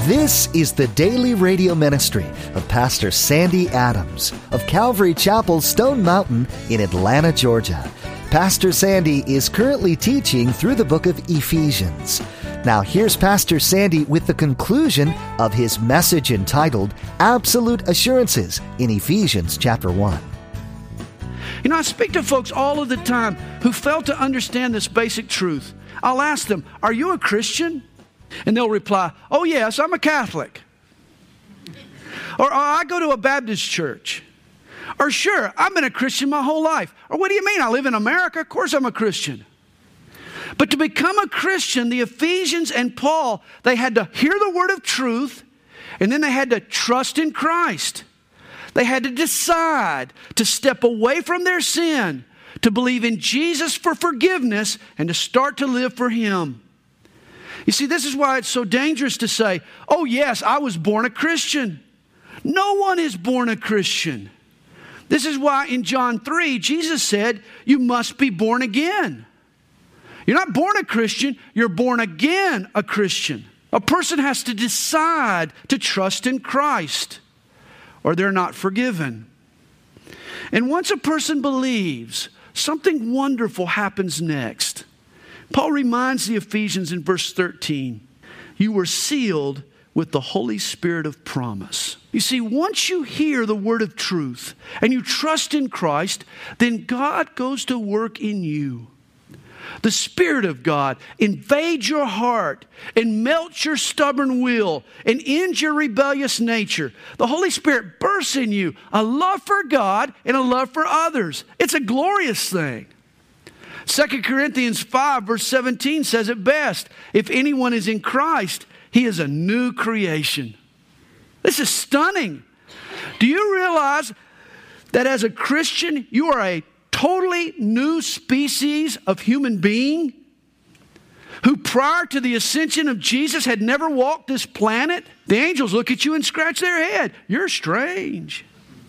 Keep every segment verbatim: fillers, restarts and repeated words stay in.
This is the daily radio ministry of Pastor Sandy Adams of Calvary Chapel, Stone Mountain in Atlanta, Georgia. Pastor Sandy is currently teaching through the book of Ephesians. Now here's Pastor Sandy with the conclusion of his message entitled Absolute Assurances in Ephesians chapter one. You know, I speak to folks all of the time who fail to understand this basic truth. I'll ask them, are you a Christian? And they'll reply, oh yes, I'm a Catholic. Or oh, I go to a Baptist church. Or sure, I've been a Christian my whole life. Or what do you mean? I live in America? Of course I'm a Christian. But to become a Christian, the Ephesians and Paul, they had to hear the word of truth, and then they had to trust in Christ. They had to decide to step away from their sin, to believe in Jesus for forgiveness, and to start to live for Him. You see, this is why it's so dangerous to say, oh yes, I was born a Christian. No one is born a Christian. This is why in John three, Jesus said, you must be born again. You're not born a Christian, you're born again a Christian. A person has to decide to trust in Christ, or they're not forgiven. And once a person believes, something wonderful happens next. Paul reminds the Ephesians in verse thirteen, you were sealed with the Holy Spirit of promise. You see, once you hear the word of truth and you trust in Christ, then God goes to work in you. The Spirit of God invades your heart and melts your stubborn will and ends your rebellious nature. The Holy Spirit bursts in you a love for God and a love for others. It's a glorious thing. Second Corinthians five verse seventeen says it best. If anyone is in Christ, he is a new creation. This is stunning. Do you realize that as a Christian, you are a totally new species of human being who prior to the ascension of Jesus had never walked this planet? The angels look at you and scratch their head. You're strange.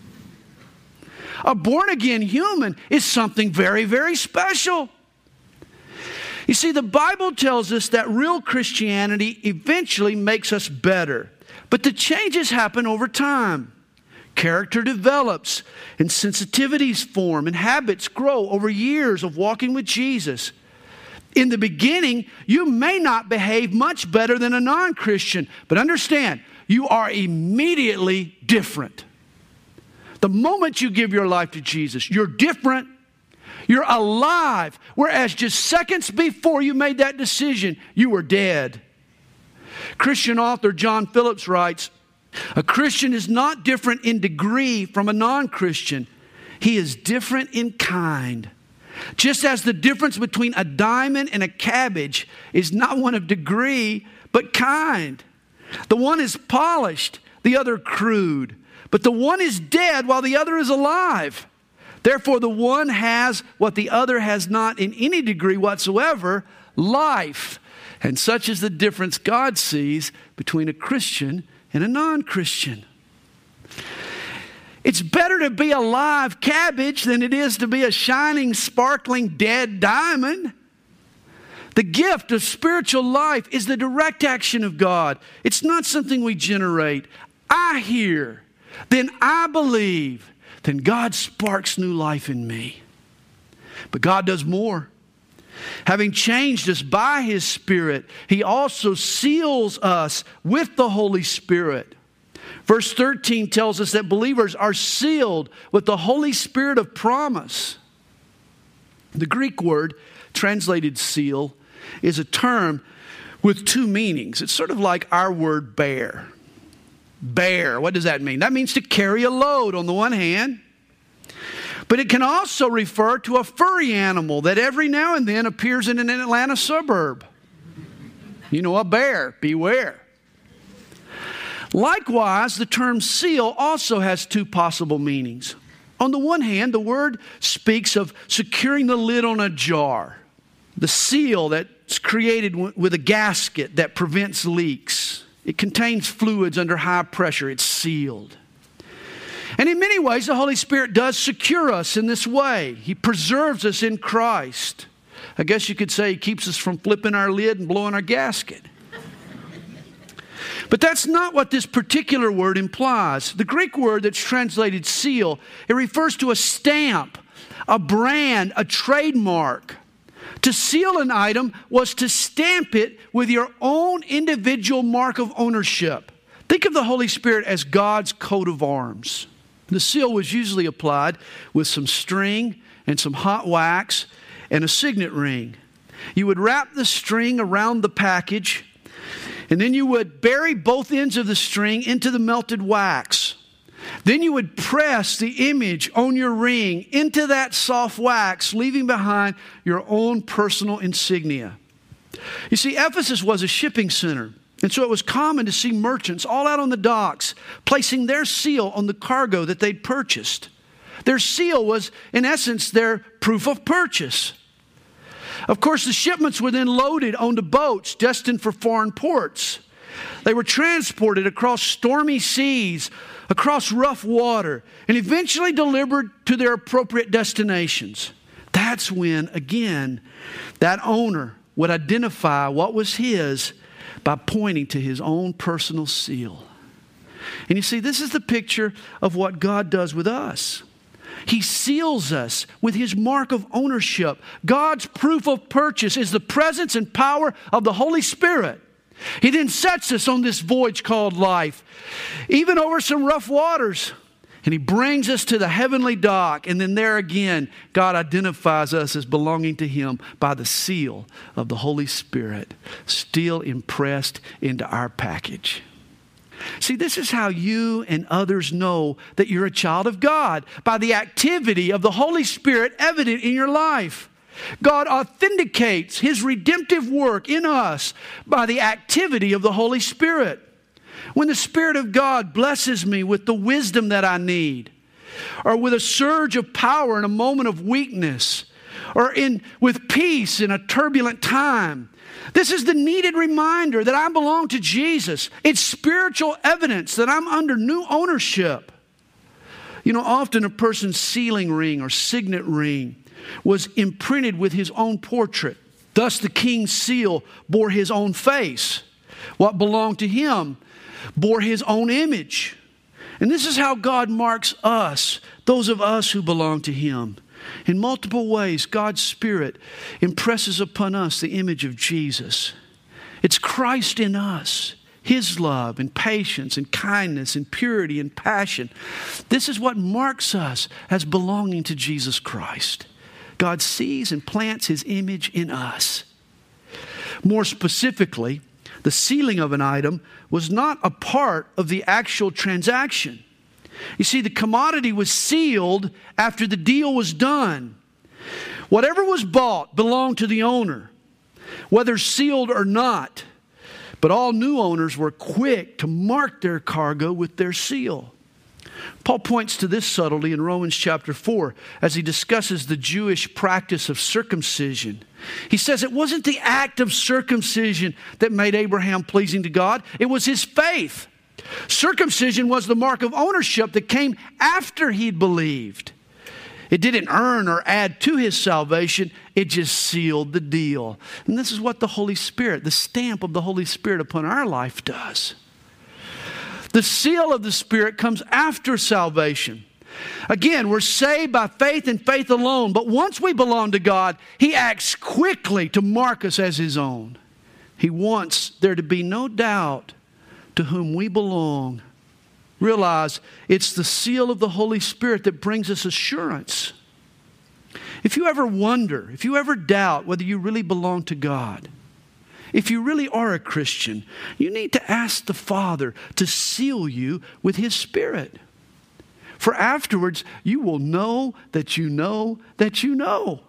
A born-again human is something very, very special. You see, the Bible tells us that real Christianity eventually makes us better. But the changes happen over time. Character develops, and sensitivities form, and habits grow over years of walking with Jesus. In the beginning, you may not behave much better than a non-Christian, but understand, you are immediately different. The moment you give your life to Jesus, you're different. You're alive. Whereas just seconds before you made that decision, you were dead. Christian author John Phillips writes, a Christian is not different in degree from a non-Christian. He is different in kind. Just as the difference between a diamond and a cabbage is not one of degree, but kind. The one is polished, the other crude. But the one is dead while the other is alive. Therefore, the one has what the other has not in any degree whatsoever, life. And such is the difference God sees between a Christian and a non-Christian. It's better to be a live cabbage than it is to be a shining, sparkling, dead diamond. The gift of spiritual life is the direct action of God. It's not something we generate. I hear. Then I believe, then God sparks new life in me. But God does more. Having changed us by His Spirit, He also seals us with the Holy Spirit. Verse thirteen tells us that believers are sealed with the Holy Spirit of promise. The Greek word translated seal is a term with two meanings. It's sort of like our word bear. Bear, what does that mean? That means to carry a load on the one hand. But it can also refer to a furry animal that every now and then appears in an Atlanta suburb. You know, a bear, beware. Likewise, the term seal also has two possible meanings. On the one hand, the word speaks of securing the lid on a jar. The seal that's created with a gasket that prevents leaks. It contains fluids under high pressure. It's sealed. And in many ways, the Holy Spirit does secure us in this way. He preserves us in Christ. I guess you could say He keeps us from flipping our lid and blowing our gasket. But that's not what this particular word implies. The Greek word that's translated seal, it refers to a stamp, a brand, a trademark. To seal an item was to stamp it with your own individual mark of ownership. Think of the Holy Spirit as God's coat of arms. The seal was usually applied with some string and some hot wax and a signet ring. You would wrap the string around the package, and then you would bury both ends of the string into the melted wax. Then you would press the image on your ring into that soft wax, leaving behind your own personal insignia. You see, Ephesus was a shipping center, and so it was common to see merchants all out on the docks placing their seal on the cargo that they'd purchased. Their seal was, in essence, their proof of purchase. Of course, the shipments were then loaded onto boats destined for foreign ports. They were transported across stormy seas, across rough water, and eventually delivered to their appropriate destinations. That's when, again, that owner would identify what was his by pointing to his own personal seal. And you see, this is the picture of what God does with us. He seals us with His mark of ownership. God's proof of purchase is the presence and power of the Holy Spirit. He then sets us on this voyage called life, even over some rough waters. And He brings us to the heavenly dock. And then there again, God identifies us as belonging to Him by the seal of the Holy Spirit, still impressed into our package. See, this is how you and others know that you're a child of God, by the activity of the Holy Spirit evident in your life. God authenticates His redemptive work in us by the activity of the Holy Spirit. When the Spirit of God blesses me with the wisdom that I need, or with a surge of power in a moment of weakness, or in with peace in a turbulent time, this is the needed reminder that I belong to Jesus. It's spiritual evidence that I'm under new ownership. You know, often a person's sealing ring or signet ring was imprinted with his own portrait. Thus the king's seal bore his own face. What belonged to him bore his own image. And this is how God marks us, those of us who belong to Him. In multiple ways, God's Spirit impresses upon us the image of Jesus. It's Christ in us, His love and patience and kindness and purity and passion. This is what marks us as belonging to Jesus Christ. God sees and plants His image in us. More specifically, the sealing of an item was not a part of the actual transaction. You see, the commodity was sealed after the deal was done. Whatever was bought belonged to the owner, whether sealed or not. But all new owners were quick to mark their cargo with their seal. Paul points to this subtlety in Romans chapter four as he discusses the Jewish practice of circumcision. He says it wasn't the act of circumcision that made Abraham pleasing to God. It was his faith. Circumcision was the mark of ownership that came after he'd believed. It didn't earn or add to his salvation. It just sealed the deal. And this is what the Holy Spirit, the stamp of the Holy Spirit upon our life does. The seal of the Spirit comes after salvation. Again, we're saved by faith and faith alone. But once we belong to God, He acts quickly to mark us as His own. He wants there to be no doubt to whom we belong. Realize it's the seal of the Holy Spirit that brings us assurance. If you ever wonder, if you ever doubt whether you really belong to God, if you really are a Christian, you need to ask the Father to seal you with His Spirit. For afterwards, you will know that you know that you know.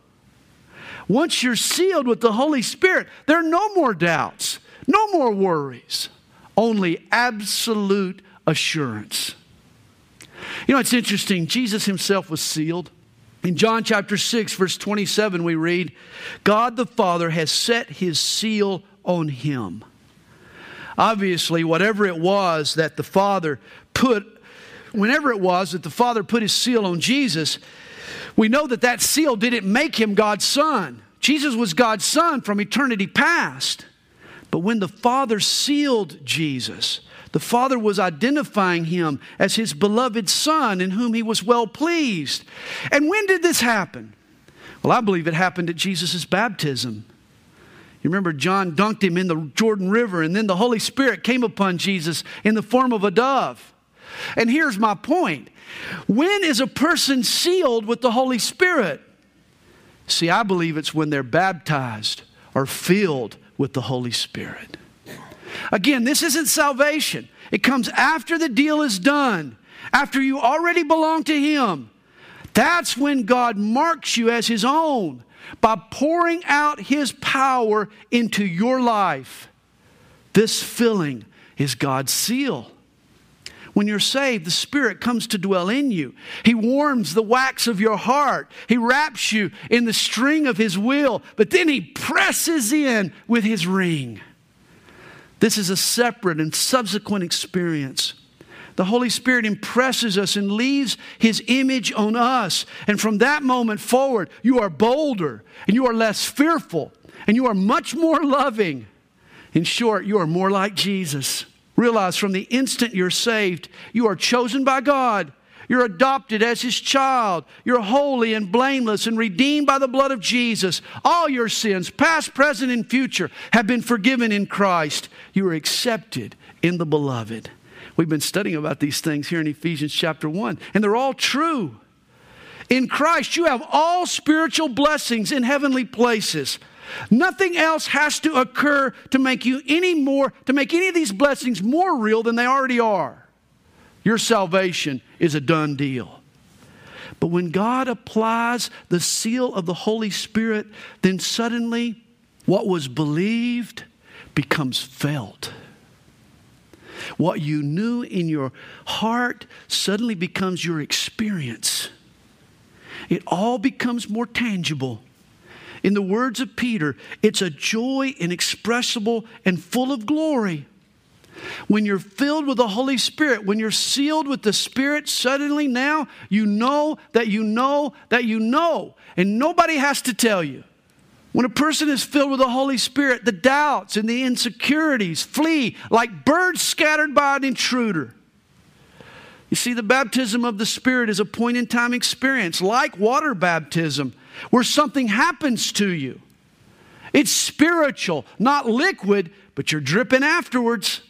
Once you're sealed with the Holy Spirit, there are no more doubts, no more worries, only absolute assurance. You know, it's interesting. Jesus Himself was sealed. In John chapter six, verse twenty-seven, we read, God the Father has set His seal on Him. Obviously, whatever it was that the Father put, whenever it was that the Father put His seal on Jesus, we know that that seal didn't make Him God's Son. Jesus was God's Son from eternity past. But when the Father sealed Jesus, the Father was identifying him as his beloved Son in whom he was well pleased. And when did this happen? Well, I believe it happened at Jesus' baptism. You remember John dunked him in the Jordan River, and then the Holy Spirit came upon Jesus in the form of a dove. And here's my point. When is a person sealed with the Holy Spirit? See, I believe it's when they're baptized or filled with the Holy Spirit. Again, this isn't salvation. It comes after the deal is done, after you already belong to Him. That's when God marks you as His own by pouring out His power into your life. This filling is God's seal. When you're saved, the Spirit comes to dwell in you. He warms the wax of your heart. He wraps you in the string of His will, but then He presses in with His ring. This is a separate and subsequent experience. The Holy Spirit impresses us and leaves His image on us. And from that moment forward, you are bolder and you are less fearful and you are much more loving. In short, you are more like Jesus. Realize from the instant you're saved, you are chosen by God. You're adopted as His child. You're holy and blameless and redeemed by the blood of Jesus. All your sins, past, present, and future, have been forgiven in Christ. You are accepted in the Beloved. We've been studying about these things here in Ephesians chapter one, and they're all true. In Christ, you have all spiritual blessings in heavenly places. Nothing else has to occur to make you any more, to make any of these blessings more real than they already are. Your salvation is a done deal. But when God applies the seal of the Holy Spirit, then suddenly what was believed becomes felt. What you knew in your heart suddenly becomes your experience. It all becomes more tangible. In the words of Peter, it's a joy inexpressible and full of glory. When you're filled with the Holy Spirit, when you're sealed with the Spirit, suddenly now you know that you know that you know. And nobody has to tell you. When a person is filled with the Holy Spirit, the doubts and the insecurities flee like birds scattered by an intruder. You see, the baptism of the Spirit is a point-in-time experience, like water baptism, where something happens to you. It's spiritual, not liquid, but you're dripping afterwards.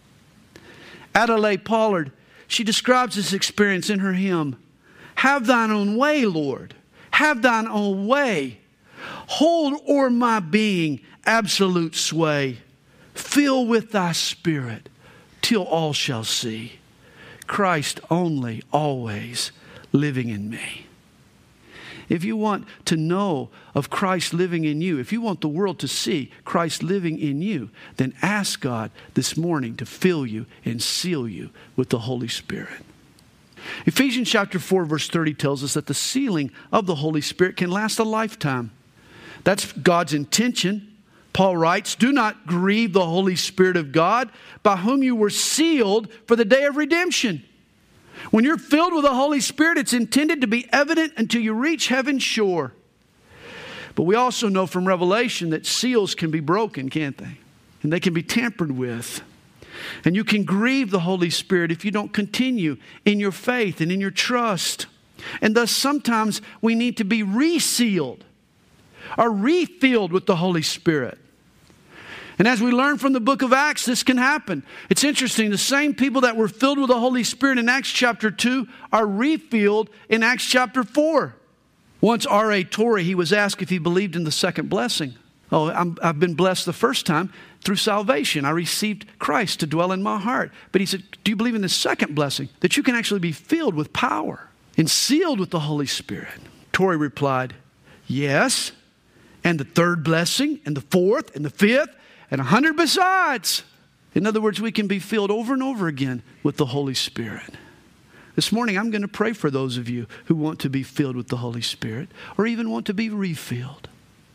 Adelaide Pollard, she describes this experience in her hymn, "Have thine own way, Lord, have thine own way. Hold o'er my being absolute sway. Fill with thy Spirit till all shall see Christ only, always living in me." If you want to know of Christ living in you, if you want the world to see Christ living in you, then ask God this morning to fill you and seal you with the Holy Spirit. Ephesians chapter four verse thirty tells us that the sealing of the Holy Spirit can last a lifetime. That's God's intention. Paul writes, "Do not grieve the Holy Spirit of God, by whom you were sealed for the day of redemption." When you're filled with the Holy Spirit, it's intended to be evident until you reach heaven's shore. But we also know from Revelation that seals can be broken, can't they? And they can be tampered with. And you can grieve the Holy Spirit if you don't continue in your faith and in your trust. And thus sometimes we need to be resealed or refilled with the Holy Spirit. And as we learn from the book of Acts, this can happen. It's interesting. The same people that were filled with the Holy Spirit in Acts chapter two are refilled in Acts chapter four. Once R A Torrey, he was asked if he believed in the second blessing. Oh, I'm, I've been blessed the first time through salvation. I received Christ to dwell in my heart. But he said, do you believe in the second blessing? That you can actually be filled with power and sealed with the Holy Spirit. Torrey replied, yes. And the third blessing, and the fourth, and the fifth, and a hundred besides. In other words, we can be filled over and over again with the Holy Spirit. This morning, I'm going to pray for those of you who want to be filled with the Holy Spirit or even want to be refilled.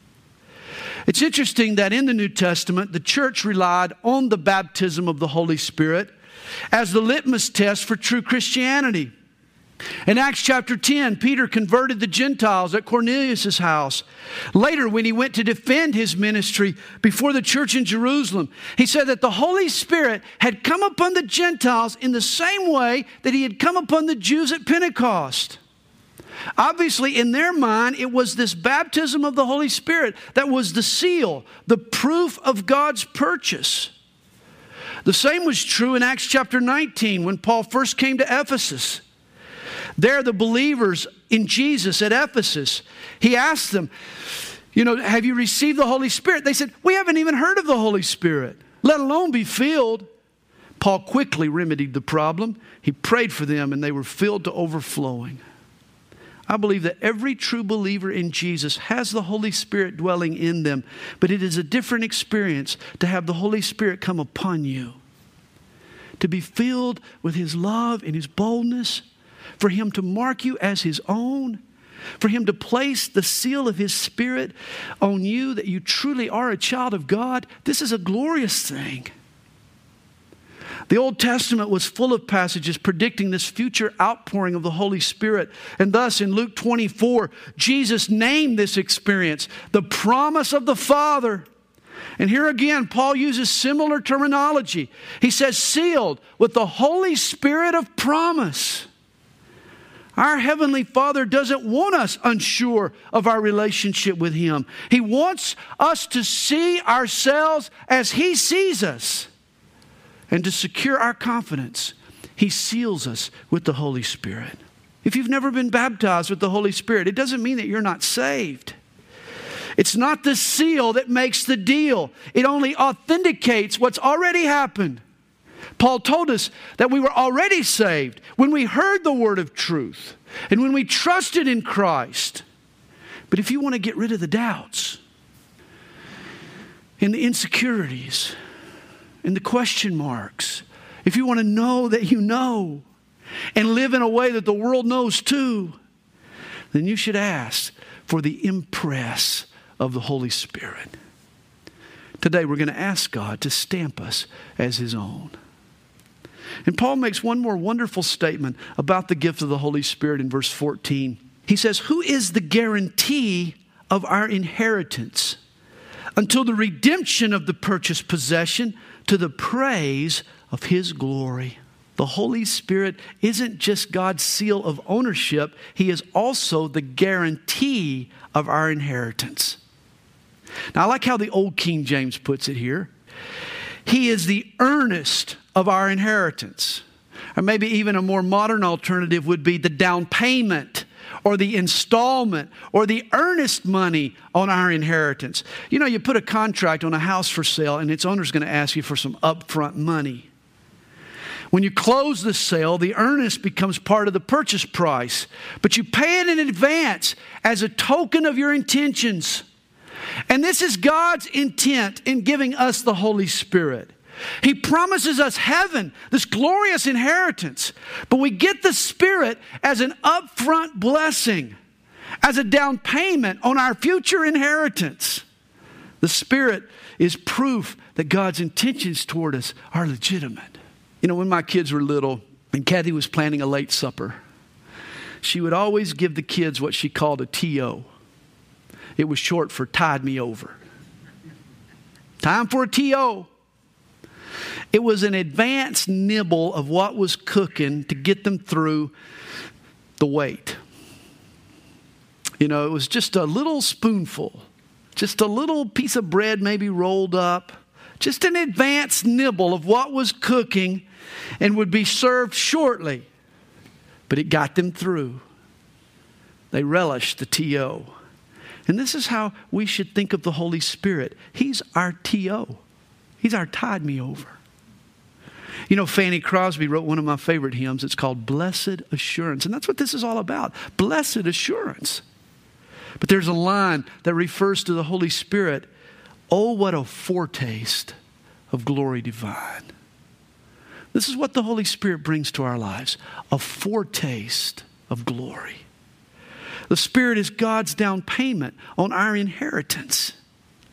It's interesting that in the New Testament, the church relied on the baptism of the Holy Spirit as the litmus test for true Christianity. In Acts chapter ten, Peter converted the Gentiles at Cornelius' house. Later, when he went to defend his ministry before the church in Jerusalem, he said that the Holy Spirit had come upon the Gentiles in the same way that he had come upon the Jews at Pentecost. Obviously, in their mind, it was this baptism of the Holy Spirit that was the seal, the proof of God's purchase. The same was true in Acts chapter nineteen when Paul first came to Ephesus. There, the believers in Jesus at Ephesus, he asked them, you know, have you received the Holy Spirit? They said, we haven't even heard of the Holy Spirit, let alone be filled. Paul quickly remedied the problem. He prayed for them and they were filled to overflowing. I believe that every true believer in Jesus has the Holy Spirit dwelling in them, but it is a different experience to have the Holy Spirit come upon you, to be filled with His love and His boldness, for Him to mark you as His own, for Him to place the seal of His Spirit on you that you truly are a child of God. This is a glorious thing. The Old Testament was full of passages predicting this future outpouring of the Holy Spirit. And thus in Luke twenty-four, Jesus named this experience the promise of the Father. And here again, Paul uses similar terminology. He says, sealed with the Holy Spirit of promise. Our Heavenly Father doesn't want us unsure of our relationship with Him. He wants us to see ourselves as He sees us. And to secure our confidence, He seals us with the Holy Spirit. If you've never been baptized with the Holy Spirit, it doesn't mean that you're not saved. It's not the seal that makes the deal. It only authenticates what's already happened. Paul told us that we were already saved when we heard the word of truth and when we trusted in Christ. But if you want to get rid of the doubts and the insecurities and the question marks, if you want to know that you know and live in a way that the world knows too, then you should ask for the impress of the Holy Spirit. Today we're going to ask God to stamp us as His own. And Paul makes one more wonderful statement about the gift of the Holy Spirit in verse fourteen. He says, who is the guarantee of our inheritance until the redemption of the purchased possession to the praise of His glory? The Holy Spirit isn't just God's seal of ownership. He is also the guarantee of our inheritance. Now, I like how the old King James puts it here. He is the earnest of our inheritance. Or maybe even a more modern alternative would be the down payment or the installment or the earnest money on our inheritance. You know, you put a contract on a house for sale and its owner's going to ask you for some upfront money. When you close the sale, the earnest becomes part of the purchase price, but you pay it in advance as a token of your intentions. And this is God's intent in giving us the Holy Spirit. He promises us heaven, this glorious inheritance, but we get the Spirit as an upfront blessing, as a down payment on our future inheritance. The Spirit is proof that God's intentions toward us are legitimate. You know, when my kids were little and Kathy was planning a late supper, she would always give the kids what she called a T O. It was short for Tide Me Over. Time for a T O. It was an advanced nibble of what was cooking to get them through the wait. You know, it was just a little spoonful, just a little piece of bread maybe rolled up, just an advanced nibble of what was cooking and would be served shortly. But it got them through. They relished the T O. And this is how we should think of the Holy Spirit. He's our T O. He's our Tide Me Over. You know, Fanny Crosby wrote one of my favorite hymns. It's called Blessed Assurance. And that's what this is all about. Blessed Assurance. But there's a line that refers to the Holy Spirit. Oh, what a foretaste of glory divine. This is what the Holy Spirit brings to our lives. A foretaste of glory. The Spirit is God's down payment on our inheritance.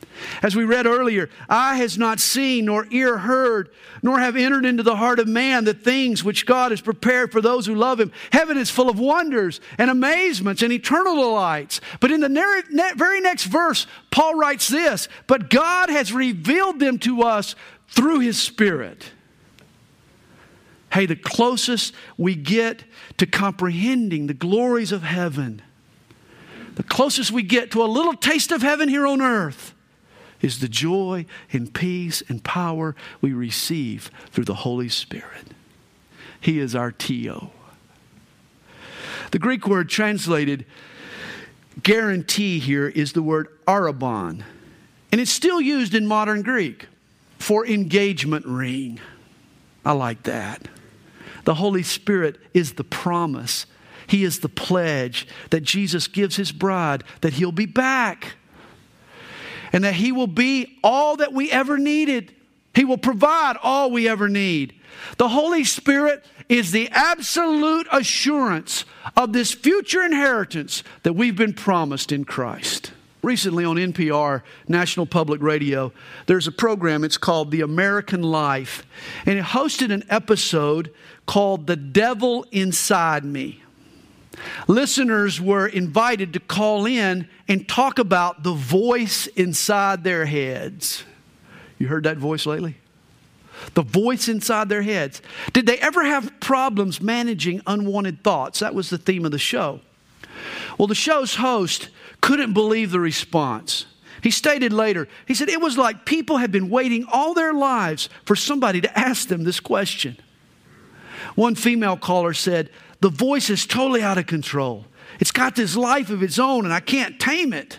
As we read earlier, eye has not seen, nor ear heard, nor have entered into the heart of man the things which God has prepared for those who love Him. Heaven is full of wonders and amazements and eternal delights. But in the very next verse, Paul writes this, but God has revealed them to us through His Spirit. Hey, the closest we get to comprehending the glories of heaven, the closest we get to a little taste of heaven here on earth, is the joy and peace and power we receive through the Holy Spirit. He is our T O. The Greek word translated guarantee here is the word arrabon. And it's still used in modern Greek for engagement ring. I like that. The Holy Spirit is the promise. He is the pledge that Jesus gives His bride that He'll be back. And that He will be all that we ever needed. He will provide all we ever need. The Holy Spirit is the absolute assurance of this future inheritance that we've been promised in Christ. Recently on N P R, National Public Radio, there's a program, it's called The American Life. And it hosted an episode called The Devil Inside Me. Listeners were invited to call in and talk about the voice inside their heads. You heard that voice lately? The voice inside their heads. Did they ever have problems managing unwanted thoughts? That was the theme of the show. Well, the show's host couldn't believe the response. He stated later, he said, it was like people had been waiting all their lives for somebody to ask them this question. One female caller said, the voice is totally out of control. It's got this life of its own and I can't tame it.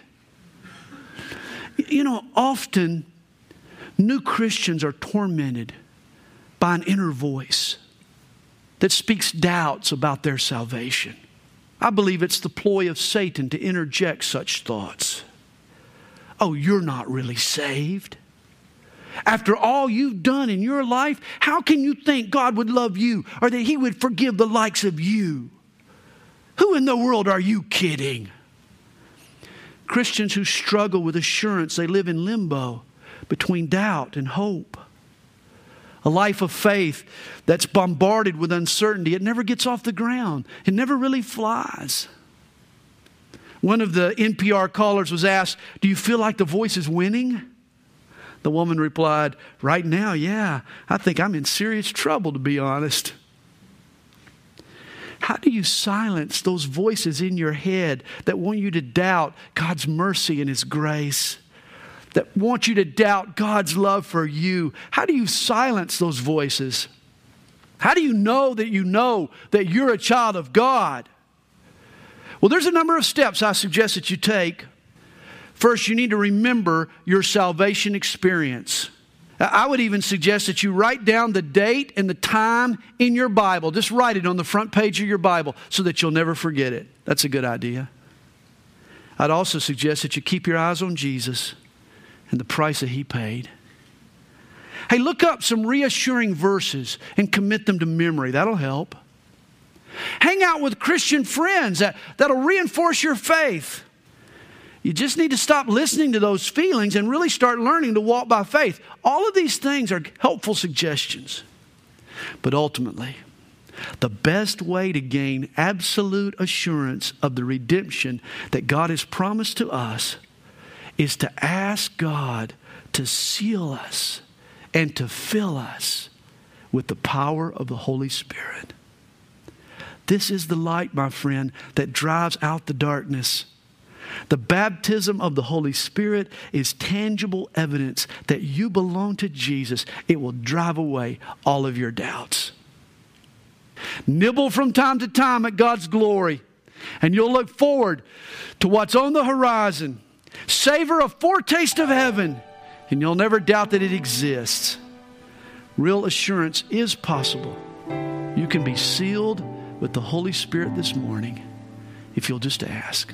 You know, often new Christians are tormented by an inner voice that speaks doubts about their salvation. I believe it's the ploy of Satan to interject such thoughts. Oh, you're not really saved. After all you've done in your life, how can you think God would love you or that He would forgive the likes of you? Who in the world are you kidding? Christians who struggle with assurance, they live in limbo between doubt and hope. A life of faith that's bombarded with uncertainty. It never gets off the ground. It never really flies. One of the N P R callers was asked, do you feel like the voice is winning? The woman replied, right now, yeah, I think I'm in serious trouble, to be honest. How do you silence those voices in your head that want you to doubt God's mercy and His grace? That want you to doubt God's love for you? How do you silence those voices? How do you know that you know that you're a child of God? Well, there's a number of steps I suggest that you take. First, you need to remember your salvation experience. I would even suggest that you write down the date and the time in your Bible. Just write it on the front page of your Bible so that you'll never forget it. That's a good idea. I'd also suggest that you keep your eyes on Jesus and the price that He paid. Hey, look up some reassuring verses and commit them to memory. That'll help. Hang out with Christian friends that, that'll reinforce your faith. You just need to stop listening to those feelings and really start learning to walk by faith. All of these things are helpful suggestions. But ultimately, the best way to gain absolute assurance of the redemption that God has promised to us is to ask God to seal us and to fill us with the power of the Holy Spirit. This is the light, my friend, that drives out the darkness. The baptism of the Holy Spirit is tangible evidence that you belong to Jesus. It will drive away all of your doubts. Nibble from time to time at God's glory, and you'll look forward to what's on the horizon. Savor a foretaste of heaven, and you'll never doubt that it exists. Real assurance is possible. You can be sealed with the Holy Spirit this morning if you'll just ask.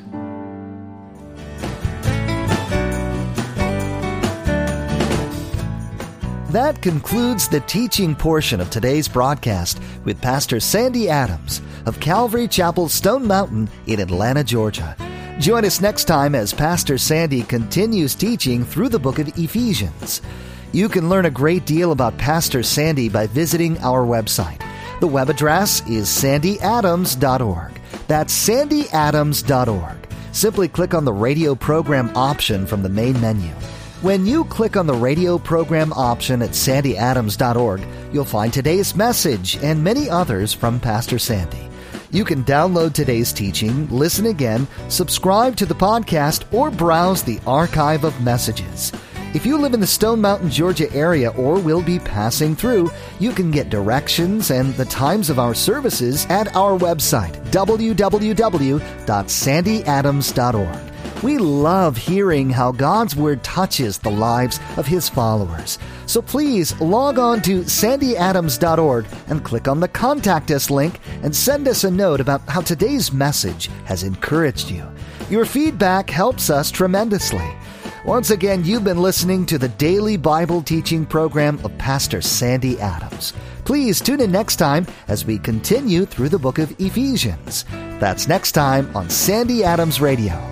That concludes the teaching portion of today's broadcast with Pastor Sandy Adams of Calvary Chapel, Stone Mountain in Atlanta, Georgia. Join us next time as Pastor Sandy continues teaching through the book of Ephesians. You can learn a great deal about Pastor Sandy by visiting our website. The web address is sandy adams dot org. That's sandy adams dot org. Simply click on the radio program option from the main menu. When you click on the radio program option at sandy adams dot org, you'll find today's message and many others from Pastor Sandy. You can download today's teaching, listen again, subscribe to the podcast, or browse the archive of messages. If you live in the Stone Mountain, Georgia area or will be passing through, you can get directions and the times of our services at our website, w w w dot sandy adams dot org. We love hearing how God's Word touches the lives of His followers. So please log on to sandy adams dot org and click on the Contact Us link and send us a note about how today's message has encouraged you. Your feedback helps us tremendously. Once again, you've been listening to the daily Bible teaching program of Pastor Sandy Adams. Please tune in next time as we continue through the book of Ephesians. That's next time on Sandy Adams Radio.